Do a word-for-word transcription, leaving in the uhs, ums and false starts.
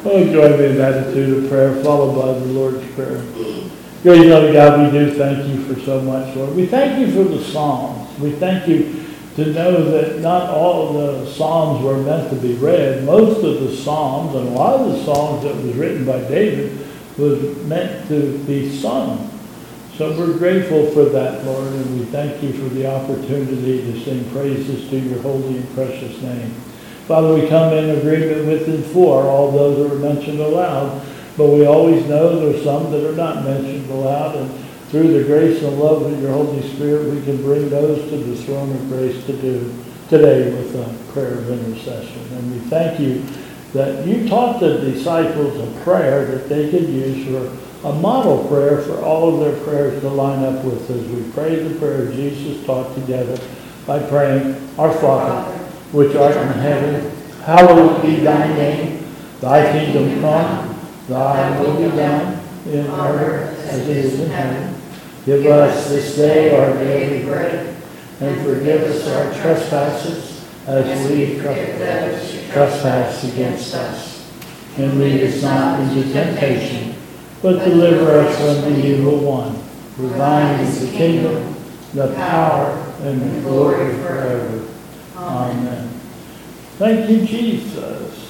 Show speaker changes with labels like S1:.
S1: Oh, join me in attitude of prayer, followed by the Lord's Prayer. Great loving God, we do thank you for so much, Lord. We thank you for the Psalms. We thank you to know that not all of the Psalms were meant to be read. Most of the Psalms, and a lot of the songs that was written by David, was meant to be sung. So we're grateful for that, Lord, and we thank you for the opportunity to sing praises to your holy and precious name. Father, we come in agreement with and for all those that are mentioned aloud, but we always know there's some that are not mentioned aloud, and through the grace and love of your Holy Spirit, we can bring those to the throne of grace to do today with a prayer of intercession. And we thank you that you taught the disciples a prayer that they could use for a model prayer for all of their prayers to line up with as we pray the prayer Jesus taught together by praying, Our Father, which art in heaven, hallowed be thy name. Thy kingdom come, thy will be done, in earth as it is in heaven. Give us this day our daily bread, and forgive us our trespasses, as we forgive those who trespass against us. And lead us not into temptation, but deliver us from the evil one. For thine is the kingdom, the power, and the glory forever. Amen. Thank you, Jesus.